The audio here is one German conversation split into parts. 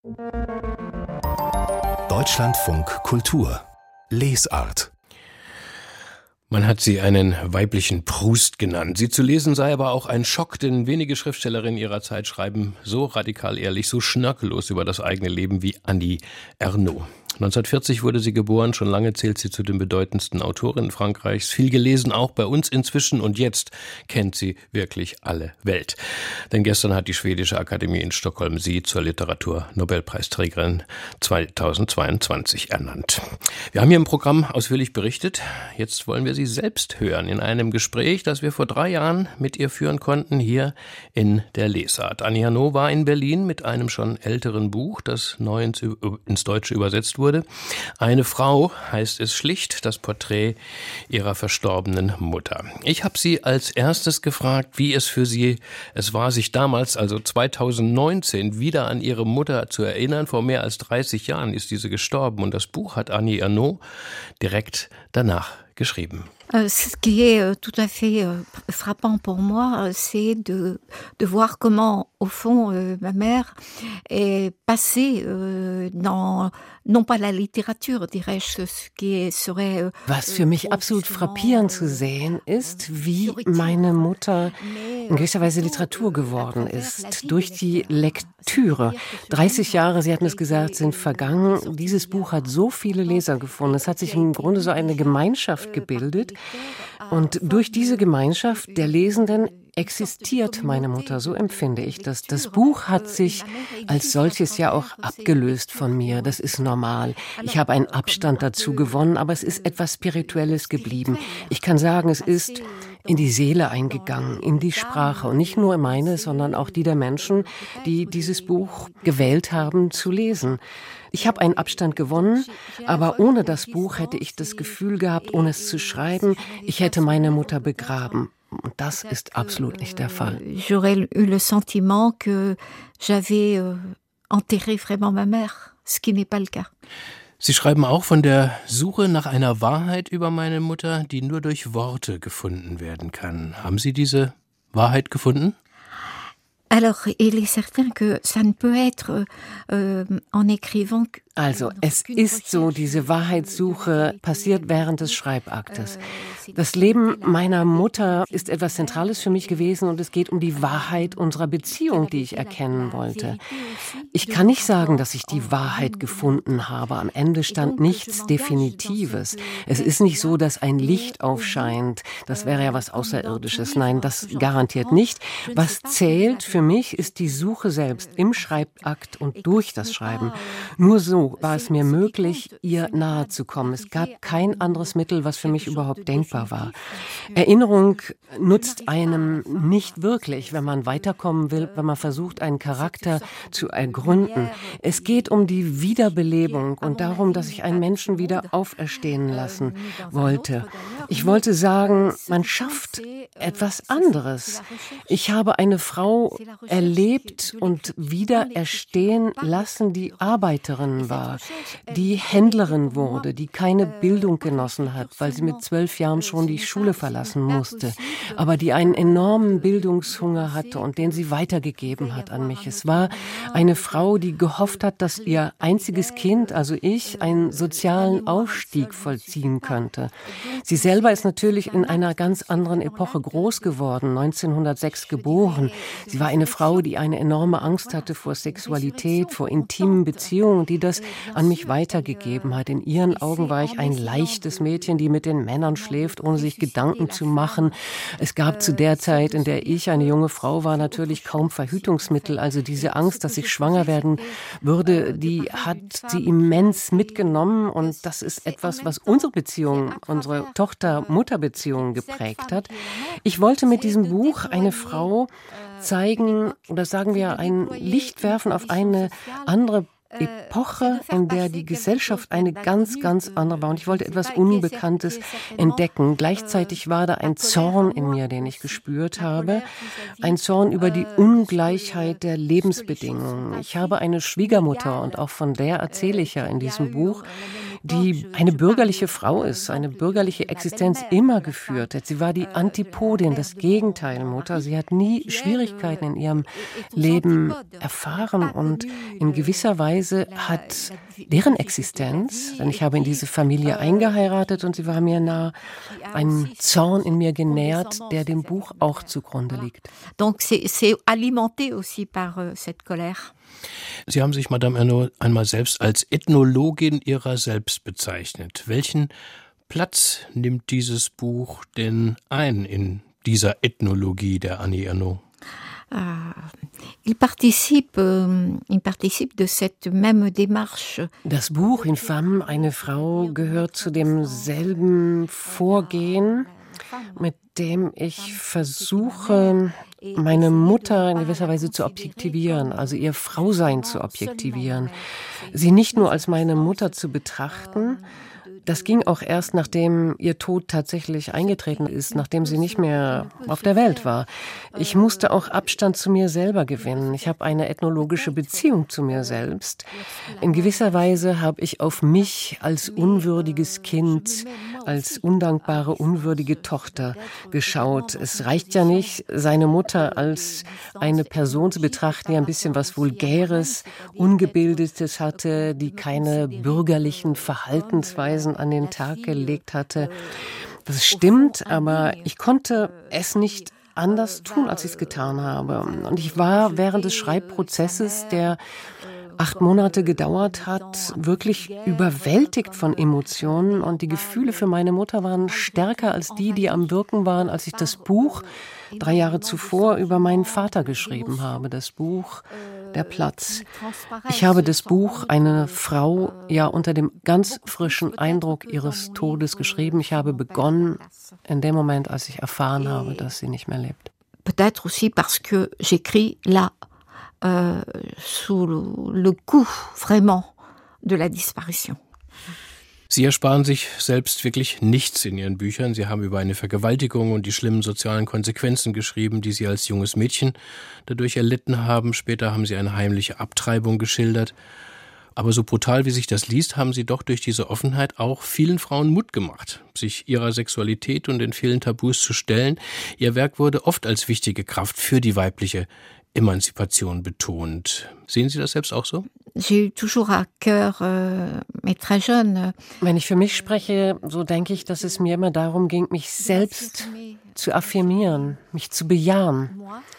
Deutschlandfunk Kultur Lesart. Man hat sie einen weiblichen Proust genannt. Sie zu lesen sei aber auch ein Schock, denn wenige Schriftstellerinnen ihrer Zeit schreiben so radikal ehrlich, so schnörkellos über das eigene Leben wie Annie Ernaux. 1940 wurde sie geboren, schon lange zählt sie zu den bedeutendsten Autorinnen Frankreichs. Viel gelesen, auch bei uns inzwischen, und jetzt kennt sie wirklich alle Welt. Denn gestern hat die Schwedische Akademie in Stockholm sie zur Literatur-Nobelpreisträgerin 2022 ernannt. Wir haben hier im Programm ausführlich berichtet. Jetzt wollen wir sie selbst hören in einem Gespräch, das wir vor 3 Jahren mit ihr führen konnten, hier in der Lesart. Annie Ernaux war in Berlin mit einem schon älteren Buch, das neu ins Deutsche übersetzt wurde. Eine Frau heißt es schlicht, das Porträt ihrer verstorbenen Mutter. Ich habe sie als erstes gefragt, wie es für sie war, sich damals, also 2019, wieder an ihre Mutter zu erinnern. Vor mehr als 30 Jahren ist diese gestorben und das Buch hat Annie Ernaux direkt danach geschrieben. Ce qui est tout à fait frappant pour moi, c'est de voir comment, au fond, ma mère est passée dans, non pas la littérature, dirais-je, ce qui serait... Was für mich absolut frappierend zu sehen ist, wie meine Mutter in gewisser Weise Literatur geworden ist. Durch die Lektüre. 30 Jahre, sie hatten es gesagt, sind vergangen. Dieses Buch hat so viele Leser gefunden. Es hat sich im Grunde so eine Gemeinschaft gebildet. Und durch diese Gemeinschaft der Lesenden existiert meine Mutter, so empfinde ich das. Das Buch hat sich als solches ja auch abgelöst von mir, das ist normal. Ich habe einen Abstand dazu gewonnen, aber es ist etwas Spirituelles geblieben. Ich kann sagen, es ist in die Seele eingegangen, in die Sprache und nicht nur meine, sondern auch die der Menschen, die dieses Buch gewählt haben zu lesen. Ich habe einen Abstand gewonnen, aber ohne das Buch hätte ich das Gefühl gehabt, ohne es zu schreiben, ich hätte meine Mutter begraben. Und das ist absolut nicht der Fall. J'aurais eu le sentiment que j'avais enterré vraiment ma mère, ce qui n'est pas le cas. Sie schreiben auch von der Suche nach einer Wahrheit über meine Mutter, die nur durch Worte gefunden werden kann. Haben Sie diese Wahrheit gefunden? Alors, il est certain que ça ne peut être en écrivant. Also, es ist so, diese Wahrheitssuche passiert während des Schreibaktes. Das Leben meiner Mutter ist etwas Zentrales für mich gewesen und es geht um die Wahrheit unserer Beziehung, die ich erkennen wollte. Ich kann nicht sagen, dass ich die Wahrheit gefunden habe. Am Ende stand nichts Definitives. Es ist nicht so, dass ein Licht aufscheint. Das wäre ja was Außerirdisches. Nein, das garantiert nicht. Was zählt für mich, ist die Suche selbst im Schreibakt und durch das Schreiben. Nur so war es mir möglich, ihr nahe zu kommen. Es gab kein anderes Mittel, was für mich überhaupt denkbar war. Erinnerung nutzt einem nicht wirklich, wenn man weiterkommen will, wenn man versucht, einen Charakter zu ergründen. Es geht um die Wiederbelebung und darum, dass ich einen Menschen wieder auferstehen lassen wollte. Ich wollte sagen, man schafft etwas anderes. Ich habe eine Frau erlebt und wieder erstehen lassen, die Arbeiterin war, die Händlerin wurde, die keine Bildung genossen hat, weil sie mit 12 Jahren schon die Schule verlassen musste, aber die einen enormen Bildungshunger hatte und den sie weitergegeben hat an mich. Es war eine Frau, die gehofft hat, dass ihr einziges Kind, also ich, einen sozialen Aufstieg vollziehen könnte. Sie selber ist natürlich in einer ganz anderen Epoche groß geworden, 1906 geboren. Sie war eine Frau, die eine enorme Angst hatte vor Sexualität, vor intimen Beziehungen, die das an mich weitergegeben hat. In ihren Augen war ich ein leichtes Mädchen, die mit den Männern schläft, ohne sich Gedanken zu machen. Es gab zu der Zeit, in der ich eine junge Frau war, natürlich kaum Verhütungsmittel. Also diese Angst, dass ich schwanger werden würde, die hat sie immens mitgenommen. Und das ist etwas, was unsere Beziehung, unsere Tochter-Mutter-Beziehung geprägt hat. Ich wollte mit diesem Buch eine Frau zeigen, oder sagen wir, ein Licht werfen auf eine andere Epoche, in der die Gesellschaft eine ganz, ganz andere war. Und ich wollte etwas Unbekanntes entdecken. Gleichzeitig war da ein Zorn in mir, den ich gespürt habe. Ein Zorn über die Ungleichheit der Lebensbedingungen. Ich habe eine Schwiegermutter und auch von der erzähle ich ja in diesem Buch, die eine bürgerliche Frau ist, eine bürgerliche Existenz immer geführt hat. Sie war die Antipodin, das Gegenteil Mutter. Sie hat nie Schwierigkeiten in ihrem Leben erfahren und in gewisser Weise hat deren Existenz, denn ich habe in diese Familie eingeheiratet und sie war mir nah, einen Zorn in mir genährt, der dem Buch auch zugrunde liegt. Donc c'est alimenté aussi par cette colère. Sie haben sich, Madame Ernaux, einmal selbst als Ethnologin Ihrer selbst bezeichnet. Welchen Platz nimmt dieses Buch denn ein in dieser Ethnologie der Annie Ernaux? Il participe de cette même démarche. Das Buch In Femme, eine Frau, gehört zu demselben Vorgehen, mit dem ich versuche, meine Mutter in gewisser Weise zu objektivieren, also ihr Frausein zu objektivieren, sie nicht nur als meine Mutter zu betrachten. Das ging auch erst, nachdem ihr Tod tatsächlich eingetreten ist, nachdem sie nicht mehr auf der Welt war. Ich musste auch Abstand zu mir selber gewinnen. Ich habe eine ethnologische Beziehung zu mir selbst. In gewisser Weise habe ich auf mich als unwürdiges Kind, als undankbare, unwürdige Tochter geschaut. Es reicht ja nicht, seine Mutter als eine Person zu betrachten, die ein bisschen was Vulgäres, Ungebildetes hatte, die keine bürgerlichen Verhaltensweisen an den Tag gelegt hatte. Das stimmt, aber ich konnte es nicht anders tun, als ich es getan habe. Und ich war während des Schreibprozesses, der 8 Monate gedauert hat, wirklich überwältigt von Emotionen. Und die Gefühle für meine Mutter waren stärker als die am Wirken waren, als ich das Buch 3 Jahre zuvor über meinen Vater geschrieben habe. Das Buch Der Platz. Ich habe das Buch eine Frau ja unter dem ganz frischen Eindruck ihres Todes geschrieben. Ich habe begonnen in dem Moment, als ich erfahren habe, dass sie nicht mehr lebt. Peut-être aussi parce que j'écris là, sous le coup vraiment de la disparition. Sie ersparen sich selbst wirklich nichts in Ihren Büchern. Sie haben über eine Vergewaltigung und die schlimmen sozialen Konsequenzen geschrieben, die Sie als junges Mädchen dadurch erlitten haben. Später haben Sie eine heimliche Abtreibung geschildert. Aber so brutal, wie sich das liest, haben Sie doch durch diese Offenheit auch vielen Frauen Mut gemacht, sich ihrer Sexualität und den vielen Tabus zu stellen. Ihr Werk wurde oft als wichtige Kraft für die weibliche Emanzipation betont. Sehen Sie das selbst auch so? J'ai eu toujours à cœur, mais très jeune. Wenn ich für mich spreche, so denke ich, dass es mir immer darum ging, mich selbst zu affirmieren, mich zu bejahen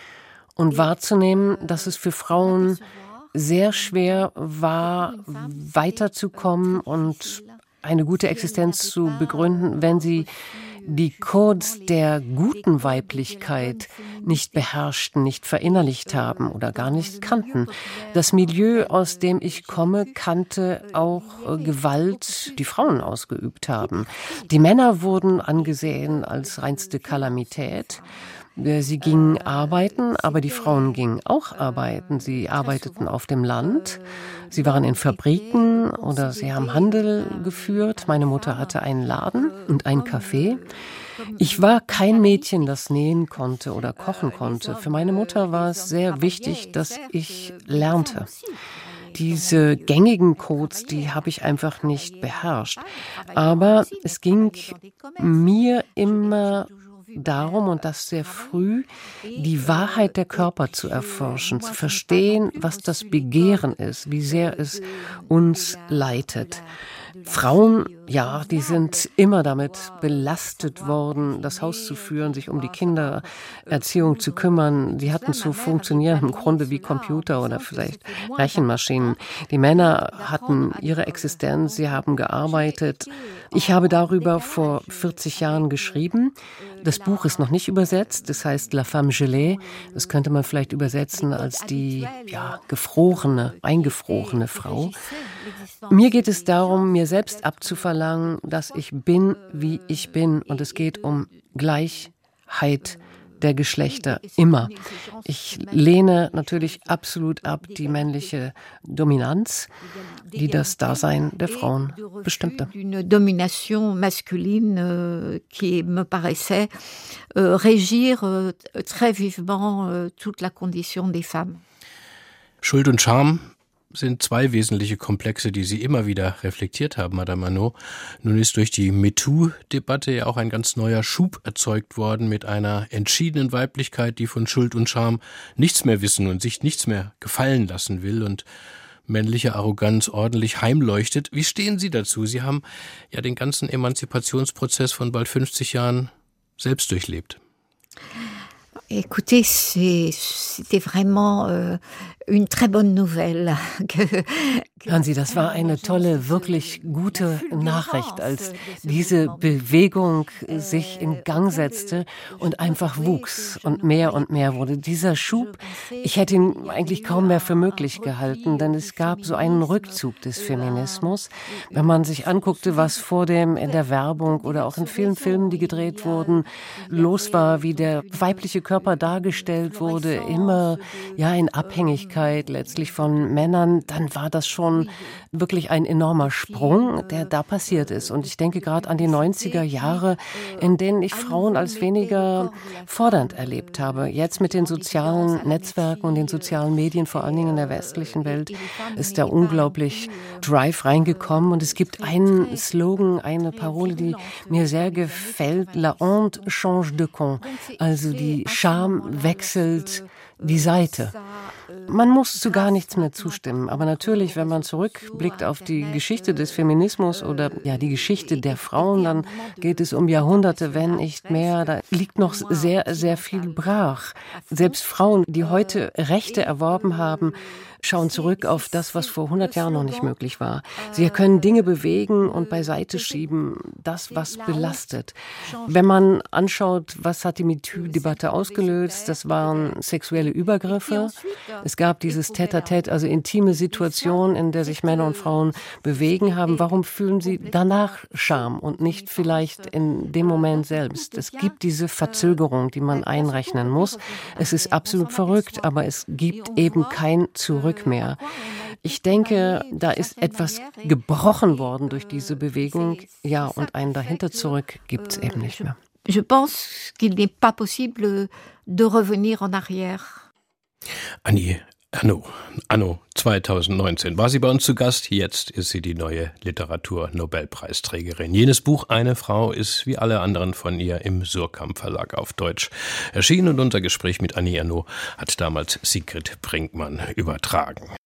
und wahrzunehmen, dass es für Frauen sehr schwer war, weiterzukommen und eine gute Existenz zu begründen, wenn sie die Codes der guten Weiblichkeit nicht beherrschten, nicht verinnerlicht haben oder gar nicht kannten. Das Milieu, aus dem ich komme, kannte auch Gewalt, die Frauen ausgeübt haben. Die Männer wurden angesehen als reinste Kalamität. Sie gingen arbeiten, aber die Frauen gingen auch arbeiten. Sie arbeiteten auf dem Land, sie waren in Fabriken oder sie haben Handel geführt. Meine Mutter hatte einen Laden und ein Café. Ich war kein Mädchen, das nähen konnte oder kochen konnte. Für meine Mutter war es sehr wichtig, dass ich lernte. Diese gängigen Codes, die habe ich einfach nicht beherrscht. Aber es ging mir immer darum, und das sehr früh, die Wahrheit der Körper zu erforschen, zu verstehen, was das Begehren ist, wie sehr es uns leitet. Frauen, ja, die sind immer damit belastet worden, das Haus zu führen, sich um die Kindererziehung zu kümmern. Die hatten zu funktionieren im Grunde wie Computer oder vielleicht Rechenmaschinen. Die Männer hatten ihre Existenz, sie haben gearbeitet. Ich habe darüber vor 40 Jahren geschrieben. Das Buch ist noch nicht übersetzt, das heißt La Femme Gelée. Das könnte man vielleicht übersetzen als die gefrorene, eingefrorene Frau. Mir geht es darum, mir selbst abzuverlangen, dass ich bin, wie ich bin. Und es geht um Gleichheit der Geschlechter immer. Ich lehne natürlich absolut ab die männliche Dominanz, die das Dasein der Frauen bestimmte. Une domination masculine qui me paraissait régir très vivement toute la condition des femmes. Schuld und Scham sind zwei wesentliche Komplexe, die Sie immer wieder reflektiert haben, Madame Arnaud. Nun ist durch die MeToo-Debatte ja auch ein ganz neuer Schub erzeugt worden mit einer entschiedenen Weiblichkeit, die von Schuld und Scham nichts mehr wissen und sich nichts mehr gefallen lassen will und männliche Arroganz ordentlich heimleuchtet. Wie stehen Sie dazu? Sie haben ja den ganzen Emanzipationsprozess von bald 50 Jahren selbst durchlebt. Écoutez, c'était vraiment une très bonne nouvelle. Hören Sie, das war eine tolle, wirklich gute Nachricht, als diese Bewegung sich in Gang setzte und einfach wuchs und mehr wurde. Dieser Schub, ich hätte ihn eigentlich kaum mehr für möglich gehalten, denn es gab so einen Rückzug des Feminismus. Wenn man sich anguckte, was vor dem in der Werbung oder auch in vielen Filmen, die gedreht wurden, los war, wie der weibliche Körper dargestellt wurde, immer ja in Abhängigkeit letztlich von Männern, dann war das schon wirklich ein enormer Sprung, der da passiert ist. Und ich denke gerade an die 90er Jahre, in denen ich Frauen als weniger fordernd erlebt habe. Jetzt mit den sozialen Netzwerken und den sozialen Medien, vor allen Dingen in der westlichen Welt, ist da unglaublich Drive reingekommen. Und es gibt einen Slogan, eine Parole, die mir sehr gefällt: La honte change de camp. Also die Scham wechselt die Seite. Man muss zu gar nichts mehr zustimmen. Aber natürlich, wenn man zurückblickt auf die Geschichte des Feminismus oder ja die Geschichte der Frauen, dann geht es um Jahrhunderte, wenn nicht mehr. Da liegt noch sehr, sehr viel brach. Selbst Frauen, die heute Rechte erworben haben, schauen zurück auf das, was vor 100 Jahren noch nicht möglich war. Sie können Dinge bewegen und beiseite schieben, das, was belastet. Wenn man anschaut, was hat die MeToo-Debatte ausgelöst, das waren sexuelle Übergriffe. Es gab dieses Tête-à-tête, also intime Situationen, in der sich Männer und Frauen bewegen haben. Warum fühlen sie danach Scham und nicht vielleicht in dem Moment selbst? Es gibt diese Verzögerung, die man einrechnen muss. Es ist absolut verrückt, aber es gibt eben kein Zurück mehr. Ich denke, da ist etwas gebrochen worden durch diese Bewegung. Ja, und ein dahinter zurück gibt es eben nicht mehr. Je pense qu'il n'est pas possible de revenir en arrière. Annie Arnaud 2019 war sie bei uns zu Gast. Jetzt ist sie die neue Literatur-Nobelpreisträgerin. Jenes Buch Eine Frau ist wie alle anderen von ihr im Suhrkamp Verlag auf Deutsch erschienen und unser Gespräch mit Annie Arnaud hat damals Sigrid Brinkmann übertragen.